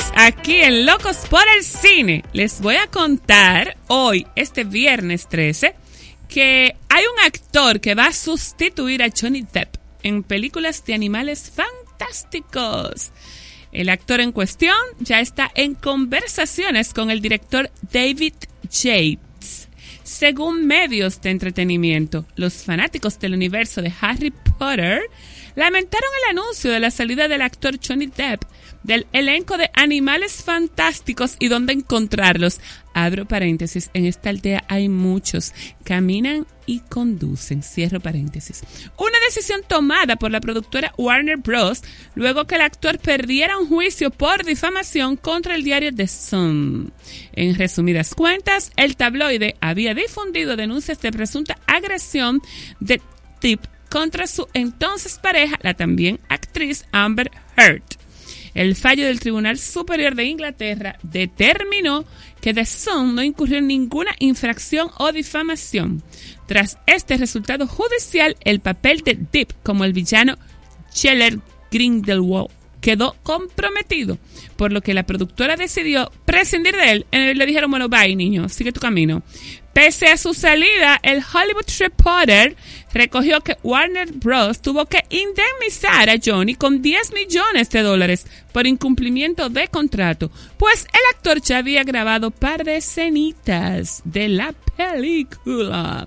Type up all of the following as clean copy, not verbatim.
aquí en Locos por el Cine. Les voy a contar hoy, este viernes 13, que hay un actor que va a sustituir a Johnny Depp en películas de animales fantásticos. El actor en cuestión ya está en conversaciones con el director David Yates. Según medios de entretenimiento, los fanáticos del universo de Harry Potter lamentaron el anuncio de la salida del actor Johnny Depp del elenco de Animales Fantásticos y dónde encontrarlos. Abro paréntesis, en esta aldea hay muchos. Caminan y conducen. Cierro paréntesis. Una decisión tomada por la productora Warner Bros. Luego que el actor perdiera un juicio por difamación contra el diario The Sun. En resumidas cuentas, el tabloide había difundido denuncias de presunta agresión de Depp contra su entonces pareja, la también actriz Amber Heard. El fallo del Tribunal Superior de Inglaterra determinó que The Sun no incurrió en ninguna infracción o difamación. Tras este resultado judicial, el papel de Depp como el villano Scheller Grindelwald quedó comprometido, por lo que la productora decidió prescindir de él. Le dijeron, bueno, bye, niño, sigue tu camino. Pese a su salida, el Hollywood Reporter recogió que Warner Bros. Tuvo que indemnizar a Johnny con $10 millones por incumplimiento de contrato, pues el actor ya había grabado par de escenitas de la película.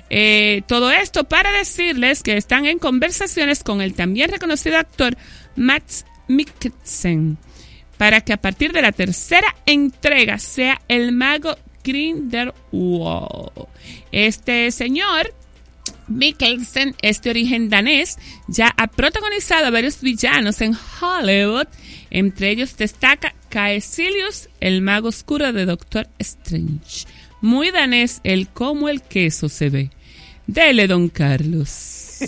Todo esto para decirles que están en conversaciones con el también reconocido actor Mads Mikkelsen para que a partir de la tercera entrega sea el mago Grindelwald. Este señor Mikkelsen es de origen danés, ya ha protagonizado a varios villanos en Hollywood, entre ellos destaca Caecilius, el mago oscuro de Doctor Strange. Muy danés, el como el queso se ve. Dele, don Carlos.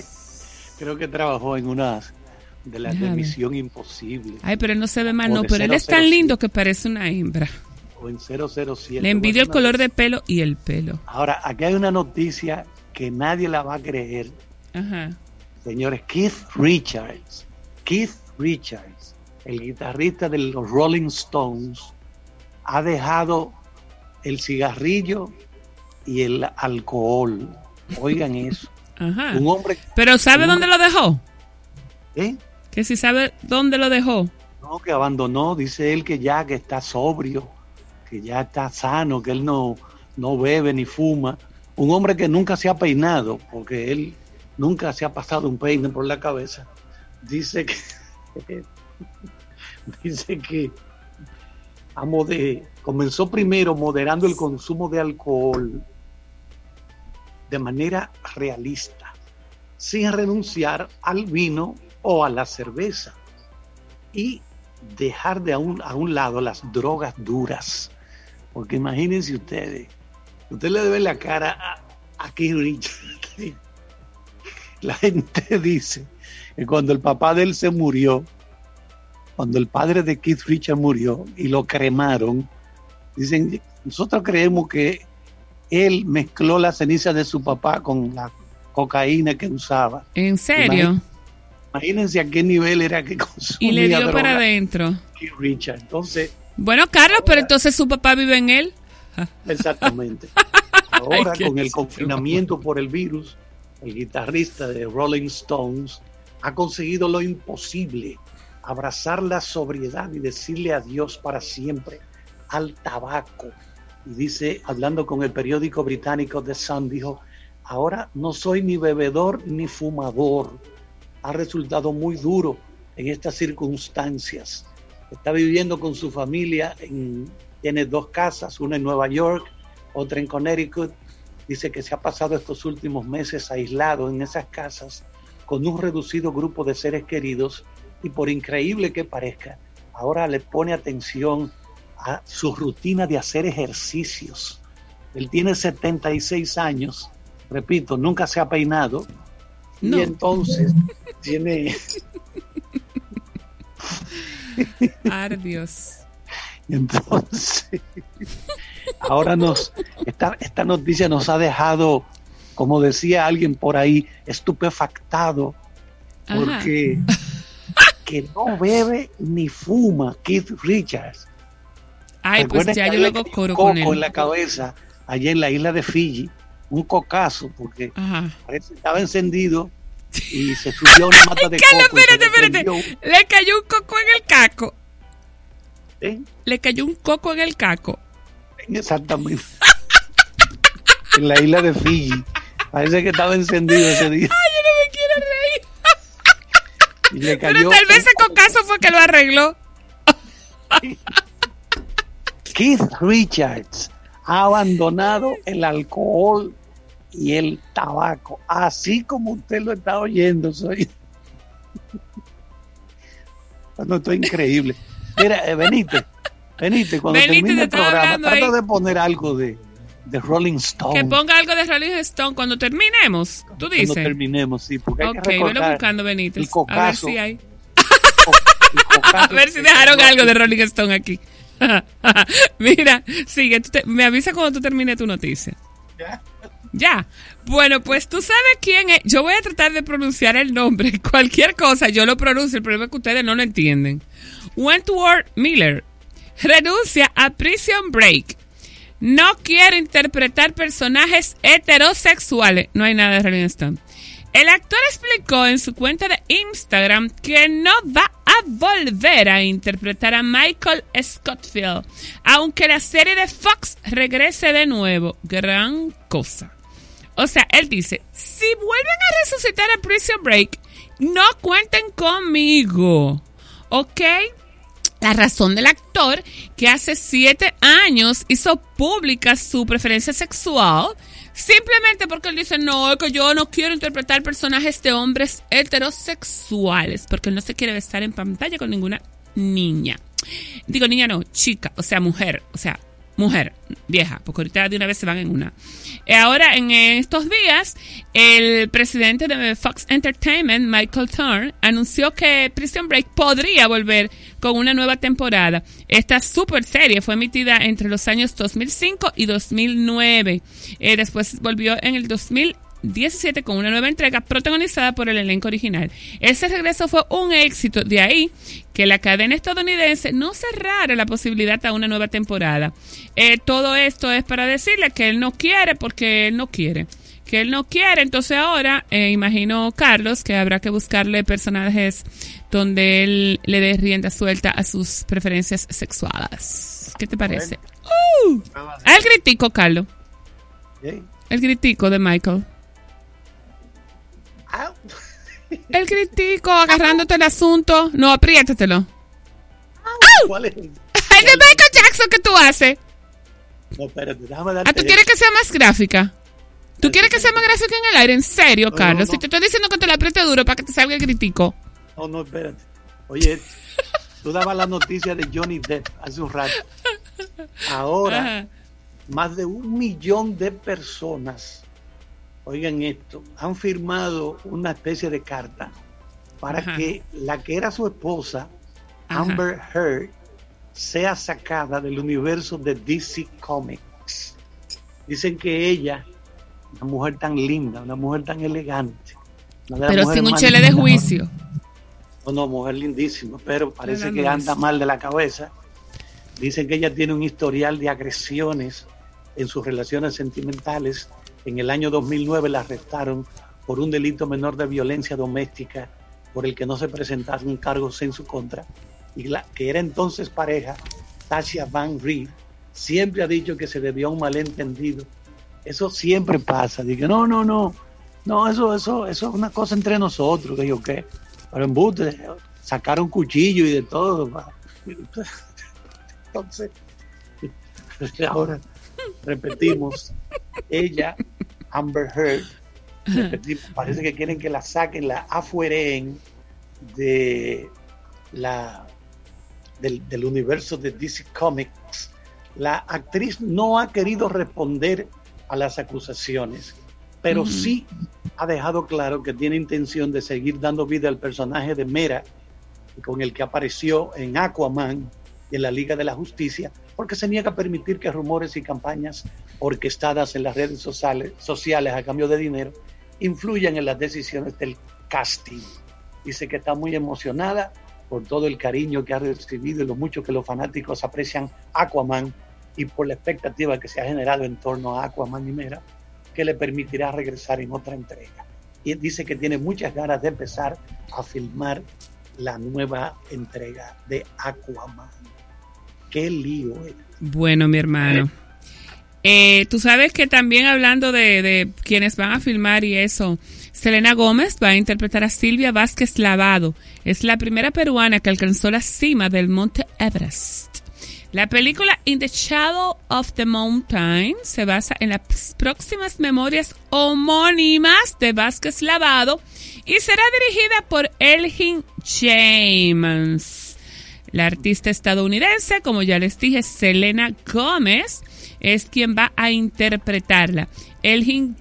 Creo que trabajó en una de las de Misión Imposible. Ay, pero él no se ve mal, no, pero él es tan lindo que parece una hembra. O en 007. Le envidio el color de pelo y el pelo. Ahora, aquí hay una noticia que nadie la va a creer. Ajá. Señores, Keith Richards, el guitarrista de los Rolling Stones, ha dejado el cigarrillo y el alcohol. Oigan eso. Ajá. Un hombre. Pero ¿sabe dónde lo dejó? ¿Eh? Que si sabe dónde lo dejó. No, que abandonó, dice él que ya que está sobrio, que ya está sano, que él no bebe ni fuma. Un hombre que nunca se ha peinado, porque él nunca se ha pasado un peine por la cabeza. Dice que comenzó primero moderando el consumo de alcohol de manera realista, sin renunciar al vino o a la cerveza, y dejar a un lado las drogas duras. Porque imagínense ustedes, usted le debe la cara a Keith Richards. La gente dice que cuando el papá de él se murió, cuando el padre de Keith Richards murió y lo cremaron, dicen, nosotros creemos que él mezcló la ceniza de su papá con la cocaína que usaba. ¿En serio? Imagínense a qué nivel era que consumía y le dio droga para adentro. Keith Richards. Entonces, bueno, Carlos, pero entonces su papá vive en él. Exactamente. Ahora, con el confinamiento por el virus, el guitarrista de Rolling Stones ha conseguido lo imposible: abrazar la sobriedad y decirle adiós para siempre al tabaco. Y dice, hablando con el periódico británico The Sun, dijo, ahora no soy ni bebedor ni fumador. Ha resultado muy duro en estas circunstancias. Está viviendo con su familia, tiene 2 casas, una en Nueva York, otra en Connecticut. Dice que se ha pasado estos últimos meses aislado en esas casas con un reducido grupo de seres queridos, y por increíble que parezca, ahora le pone atención a su rutina de hacer ejercicios. Él tiene 76 años, repito, nunca se ha peinado, no. Y entonces tiene... Dios. Entonces, ahora esta noticia nos ha dejado, como decía alguien por ahí, estupefactado, porque que no bebe ni fuma, Keith Richards. Ay, pues ya yo luego coro con él. En la cabeza, allá en la isla de Fiji, un cocazo, porque parece que estaba encendido y se subió a una mata de coco. Espérate. Le cayó un coco en el caco. Le cayó un coco en el caco. Exactamente. En la isla de Fiji. Parece que estaba encendido ese día. Ay, yo no me quiero reír. Y le cayó. Pero tal vez ese cocazo fue que lo arregló. Keith Richards ha abandonado el alcohol y el tabaco, así como usted lo está oyendo. No, esto es increíble. Mira, Benítez, cuando termine el programa, trata de poner algo de Rolling Stone. Que ponga algo de Rolling Stone cuando terminemos, tú dices. Cuando terminemos, sí, porque hay que recordar. Velo buscando, Benítez. El cocazo, a ver si hay. A ver si dejaron algo de Rolling Stone aquí. Mira, sigue, me avisa cuando tú termines tu noticia. Ya. Bueno, pues tú sabes quién es. Yo voy a tratar de pronunciar el nombre. Cualquier cosa yo lo pronuncio. El problema es que ustedes no lo entienden. Wentworth Miller renuncia a Prison Break. No quiere interpretar personajes heterosexuales. No hay nada de Rolling Stone. El actor explicó en su cuenta de Instagram que no va a volver a interpretar a Michael Scofield, aunque la serie de Fox regrese de nuevo. Gran cosa. O sea, él dice, si vuelven a resucitar a Prison Break, no cuenten conmigo. ¿Ok? La razón del actor, que hace 7 años hizo pública su preferencia sexual, simplemente porque él dice, no, es que yo no quiero interpretar personajes de hombres heterosexuales, porque él no se quiere besar en pantalla con ninguna niña. Digo, niña no, chica, o sea, mujer, vieja, porque ahorita de una vez se van en una. Ahora, en estos días, el presidente de Fox Entertainment, Michael Turner, anunció que Prison Break podría volver con una nueva temporada. Esta super serie fue emitida entre los años 2005 y 2009. Después volvió en el 2017 con una nueva entrega protagonizada por el elenco original. Ese regreso fue un éxito, de ahí que la cadena estadounidense no cerrara la posibilidad a una nueva temporada. Todo esto es para decirle que él no quiere porque él no quiere. Que él no quiere, entonces ahora, imagino, Carlos, que habrá que buscarle personajes donde él le dé rienda suelta a sus preferencias sexuales. ¿Qué te parece? El gritico, Carlos. El gritico de Michael. El gritico, agarrándote el asunto. No, apriétatelo. ¿Cuál es? El de Michael Jackson que tú haces. No, espérate, déjame darte. ¿Tú quieres que sea más gráfica? ¿Tú quieres que sea más gráfica en el aire? ¿En serio, Carlos? No. Si te estoy diciendo que te la apriete duro para que te salga el gritico. No, espérate. Oye, tú dabas la noticia de Johnny Depp hace un rato. Ahora, más de 1 millón de personas, oigan esto, han firmado una especie de carta para que la que era su esposa, Amber Heard, sea sacada del universo de DC Comics. Dicen que ella, una mujer tan linda, una mujer tan elegante, pero sin un chele de juicio. No, mujer lindísima, pero parece que anda mal de la cabeza. Dicen que ella tiene un historial de agresiones en sus relaciones sentimentales. En el año 2009 la arrestaron por un delito menor de violencia doméstica por el que no se presentaron cargos en su contra. Y la que era entonces pareja, Tasha Van Reed, siempre ha dicho que se debió a un malentendido. Eso siempre pasa. Digo, no, eso es una cosa entre nosotros, que yo qué. Pero en Butte sacaron cuchillo y de todo. Entonces, ahora repetimos, ella, Amber Heard, parece que quieren que la saquen, la afueren del universo de DC Comics. La actriz no ha querido responder a las acusaciones, pero sí ha dejado claro que tiene intención de seguir dando vida al personaje de Mera, con el que apareció en Aquaman y en la Liga de la Justicia, porque se niega a permitir que rumores y campañas orquestadas en las redes sociales a cambio de dinero influyan en las decisiones del casting. Dice que está muy emocionada por todo el cariño que ha recibido y lo mucho que los fanáticos aprecian Aquaman y por la expectativa que se ha generado en torno a Aquaman y Mera, que le permitirá regresar en otra entrega. Y dice que tiene muchas ganas de empezar a filmar la nueva entrega de Aquaman. ¡Qué lío! Bueno, mi hermano. Tú sabes que también hablando de quienes van a filmar y eso, Selena Gómez va a interpretar a Silvia Vázquez Lavado. Es la primera peruana que alcanzó la cima del Monte Everest. La película In the Shadow of the Mountain se basa en las próximas memorias homónimas de Vázquez Lavado y será dirigida por Elgin James. La artista estadounidense, como ya les dije, Selena Gómez, es quien va a interpretarla. Elgin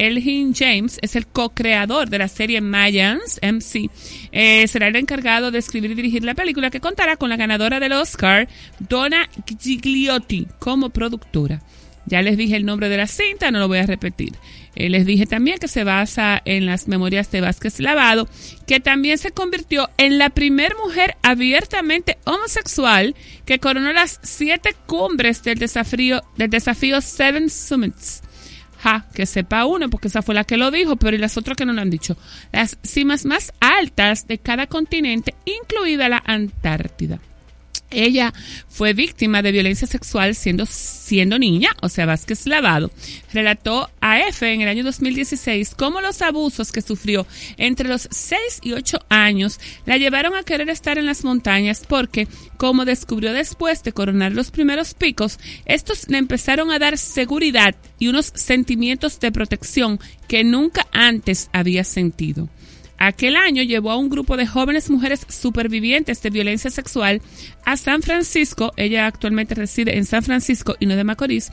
James es el co-creador de la serie Mayans, MC. Será el encargado de escribir y dirigir la película, que contará con la ganadora del Oscar, Donna Gigliotti, como productora. Ya les dije el nombre de la cinta, no lo voy a repetir. Les dije también que se basa en las memorias de Vázquez Lavado, que también se convirtió en la primera mujer abiertamente homosexual que coronó las 7 cumbres del desafío Seven Summits. Que sepa uno, porque esa fue la que lo dijo, pero y las otras que no lo han dicho. Las cimas más altas de cada continente, incluida la Antártida. Ella fue víctima de violencia sexual siendo niña, o sea, Vázquez Lavado. Relató a EFE en el año 2016 cómo los abusos que sufrió entre los 6 y 8 años la llevaron a querer estar en las montañas porque, como descubrió después de coronar los primeros picos, estos le empezaron a dar seguridad y unos sentimientos de protección que nunca antes había sentido. Aquel año llevó a un grupo de jóvenes mujeres supervivientes de violencia sexual a San Francisco. Ella actualmente reside en San Francisco y no de Macorís.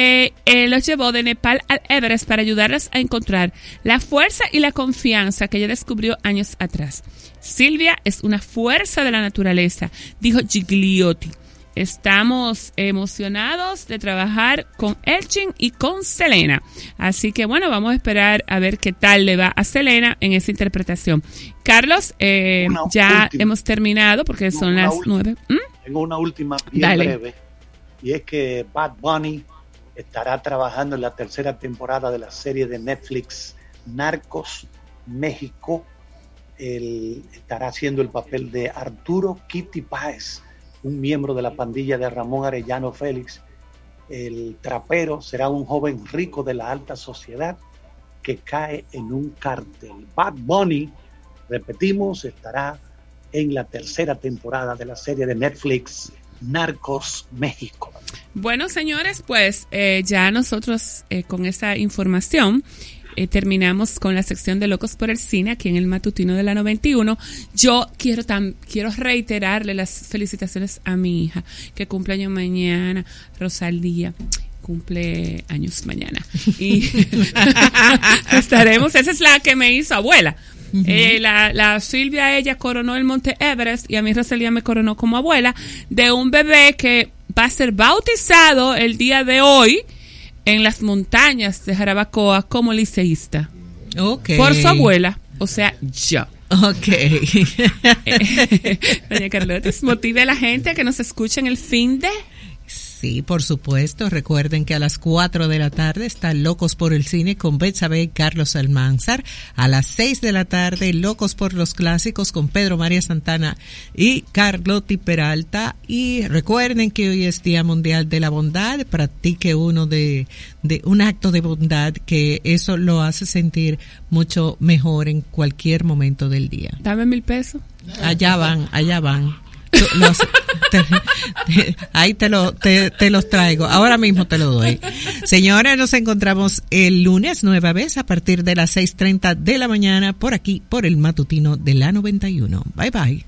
Los llevó de Nepal al Everest para ayudarlas a encontrar la fuerza y la confianza que ella descubrió años atrás. Silvia es una fuerza de la naturaleza, dijo Gigliotti. Estamos emocionados de trabajar con Elgin y con Selena. Así que bueno, vamos a esperar a ver qué tal le va a Selena en esa interpretación. Carlos, hemos terminado porque son las 9. Tengo una última bien breve. Y es que Bad Bunny estará trabajando en la tercera temporada de la serie de Netflix Narcos México. Él estará haciendo el papel de Arturo Kitty Páez, un miembro de la pandilla de Ramón Arellano Félix. El trapero será un joven rico de la alta sociedad que cae en un cártel. Bad Bunny, repetimos, estará en la tercera temporada de la serie de Netflix Narcos México. Bueno, señores, pues ya nosotros con esa información terminamos con la sección de Locos por el Cine aquí en el matutino de la 91. Yo quiero reiterarle las felicitaciones a mi hija que cumple años mañana, Rosalía. Cumple años mañana y estaremos, esa es la que me hizo abuela. La Silvia, ella coronó el Monte Everest y a mí Rosalía me coronó como abuela de un bebé que va a ser bautizado el día de hoy en las montañas de Jarabacoa como liceísta. Okay. Por su abuela, o sea, yo. Okay. Doña Carlota, motive a la gente a que nos escuchen el fin de... Sí, por supuesto. Recuerden que a las 4 de la tarde está Locos por el Cine con Betsabe y Carlos Almanzar. A las 6 de la tarde, Locos por los Clásicos con Pedro María Santana y Carlotti Peralta. Y recuerden que hoy es Día Mundial de la Bondad. Practique uno de un acto de bondad, que eso lo hace sentir mucho mejor en cualquier momento del día. Dame 1,000 pesos. Allá van. Ahí te los traigo. Ahora mismo te lo doy. Señores, nos encontramos el lunes nueva vez a partir de las 6:30 de la mañana por aquí, por el matutino de la 91. Bye bye.